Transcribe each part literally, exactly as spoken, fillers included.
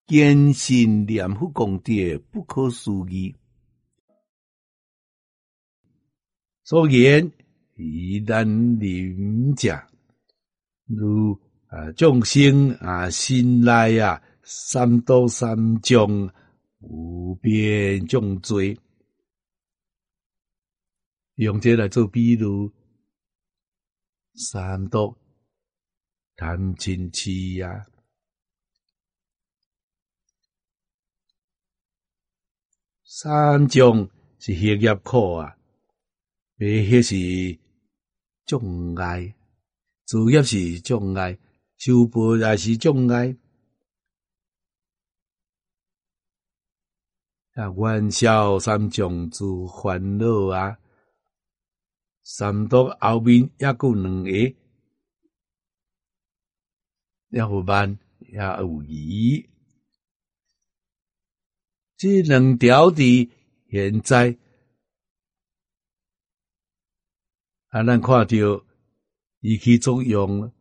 坚信念佛功德不可思议。所言以难临者，如啊众生啊心内啊三毒三障有边众罪，用这来做比喻，三毒贪嗔痴啊，三障是业业苦啊，迄是障碍，主业是障碍，受报也是障碍。啊，元宵三障之烦恼啊，三毒后面也有两个，也有慢，也有疑。这两条伫现在。啊，咱看到伊起作用了，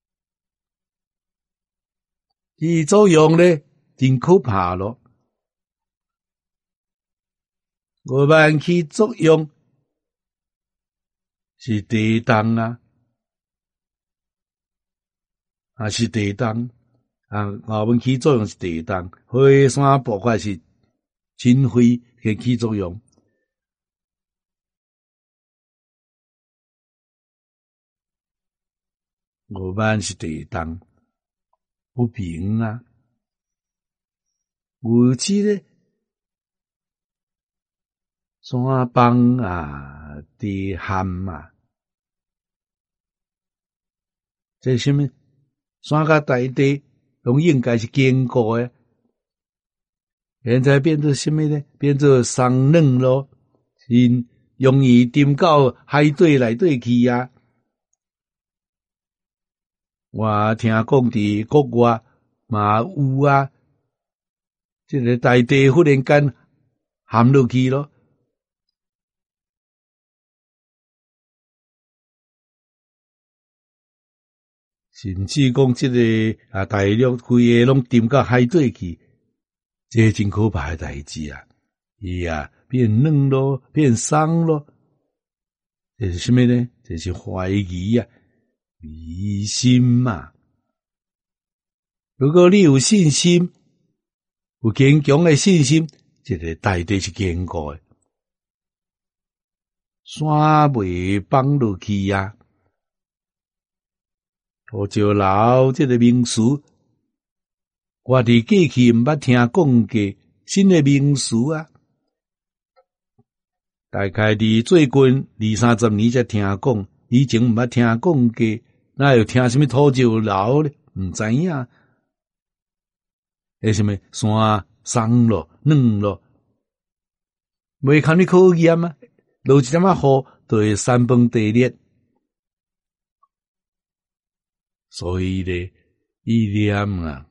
伊作用咧真可怕咯。五万起作用是地动啊，啊是地动啊，五万起作用是地动，火山爆发是尘灰嘅起作用。五万是地动，不平啊，有即个山崩啊，地陷啊，这什么？山甲大地拢应该是坚固诶，现在变做什么呢？变做松软咯，真容易沉到海底内底去啊。我听讲伫国外嘛有啊，这个大地忽然间陷落去咯。甚至讲这个啊，大陆规个拢沉到海底去，这真可怕的代志啊！伊啊变软咯，变松咯，这是什么呢？这是怀疑啊。疑心嘛，如果你有信心，有坚强的信心，这个大地是坚固的，山袂崩落去啊。土石流这个名词，我伫过去毋捌听讲过新的名词啊，大概伫最近二三十年才听讲，以前毋捌听讲过。那有听什么土石流咧？唔知影。诶，什么山松咯、软咯，袂堪你考验啊！落一点仔雨，就会山崩地裂。所以咧，意念啊，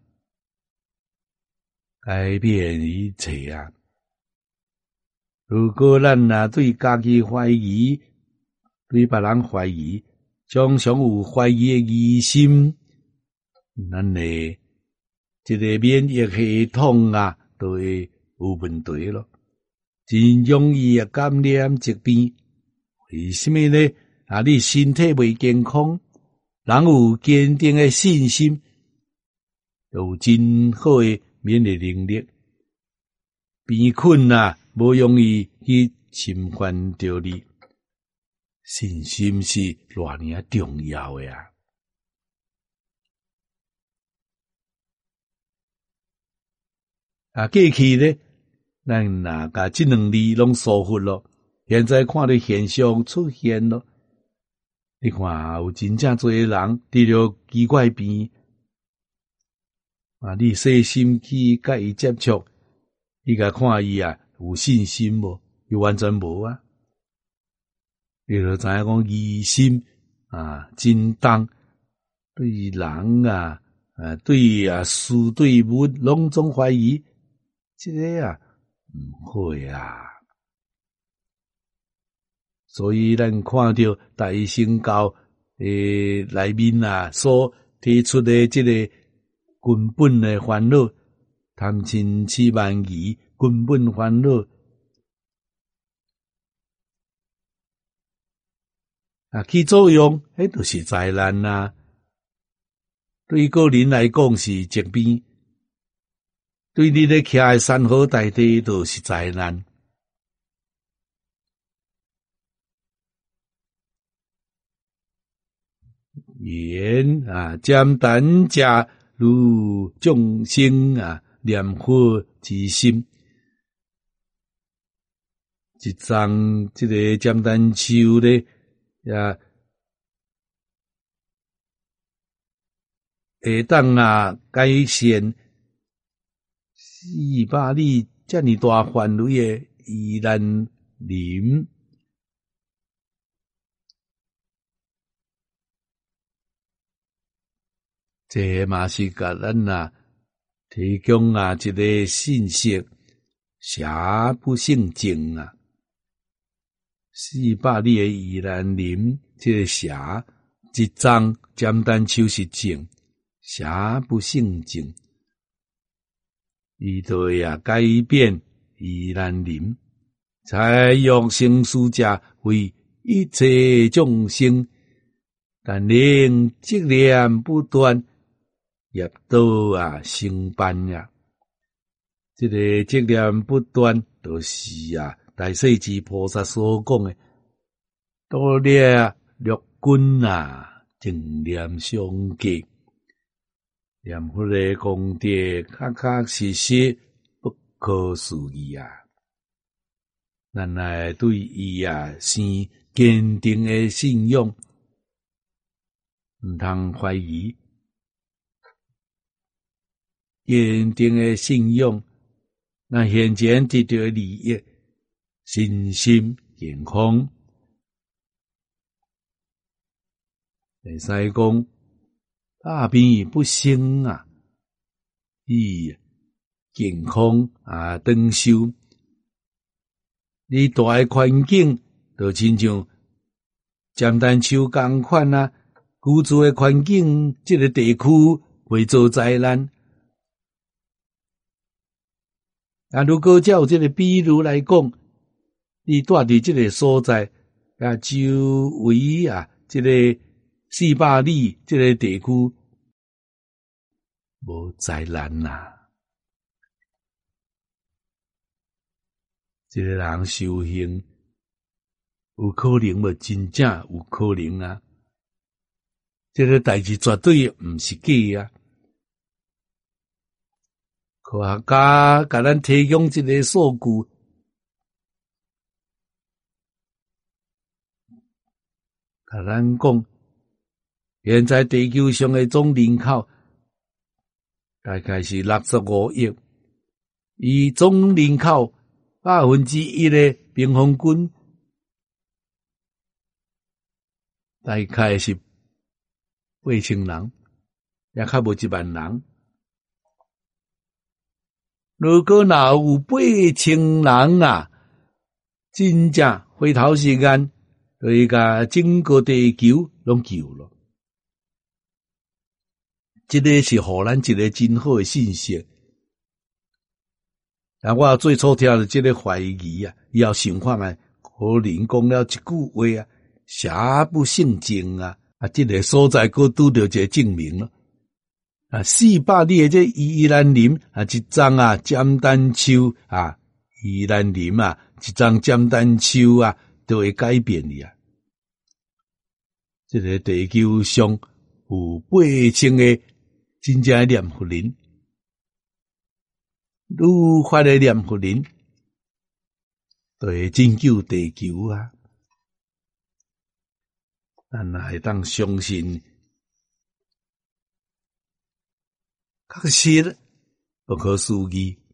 改变一切啊！如果咱啊对家己怀疑，对别人怀疑。常常有怀疑的疑心，咱的这个免疫系统啊，都会有问题咯，真容易啊感染疾病。为什么呢？啊，你身体未健康，人有坚定的信心，有真好的免疫能力，病菌啊，无容易去侵犯到你。信心是偌尔重要的啊！啊，过去咧，咱哪甲这两字拢疏忽咯，现在看到现象出现咯。你看，有真正多人得了奇怪病，啊，你细心去甲伊接触，你甲看伊啊，有信心无？伊完全无啊！你就知影讲疑心啊，真重，对人啊，啊对啊事对物拢总怀疑，这个啊唔会啊。所以咱看到大乘教诶内面啊所提出的这个根本的烦恼， 贪嗔痴慢疑，根本烦恼。啊，起作用，迄就是灾难啊。对个人来讲是疾病，对你咧徛诶山河大地就是灾难。言啊，简单者如众生啊，念佛之心。一张这个简单手咧，啊，会当啊改善四百里这么大范围诶宜兰林。这嘛是甲咱啊提供啊一个信息，邪不胜正啊。四百里诶宜兰林，这个邪一张简单手是正，邪不胜正，伊就会啊改变宜兰林，采用生死者为一切众生，但令积念不断。业道啊，成办呀！这个积念不断，就是啊，大势至菩萨所讲的，多念六根啊，正念相继，念佛的功德，确确实实不可思议啊！咱来对伊啊，生坚定的信仰，毋通怀疑。坚定的信仰，那现前得到利益，身心健康。会使讲大病不生啊，伊健康啊长寿。你大诶环境，就亲像简单手共款啊，居住诶环境，即个地区会做灾难。啊，如果照这个比如来讲，你住伫这个所在啊，周围啊，这个四百里这个地区无灾难呐、啊。这个人修行有可能无真正有可能啊，这个代志绝对毋是假啊。科学家甲咱提供一个数据，甲咱讲，现在地球上的总人口大概是六十五亿，以总人口百分之一的平方均，大概是八千人，也较无一万人。如果若有八千人啊，真正回头是岸，就是甲整个地球拢救了。这个是互咱一个真好的信息。啊，我最初听到这个怀疑啊，以后想看卖，可能讲了一句话啊，邪不胜正啊，啊，这个所在佫拄着一个证明了。啊，四百里的这宜兰林啊，一张啊简单手啊，宜兰林啊，一张简单手啊，都会改变你啊。这个地球上有八千个真正的念佛人，愈发的念佛人，就会拯救地球啊！咱也会当相信。确实不可思议，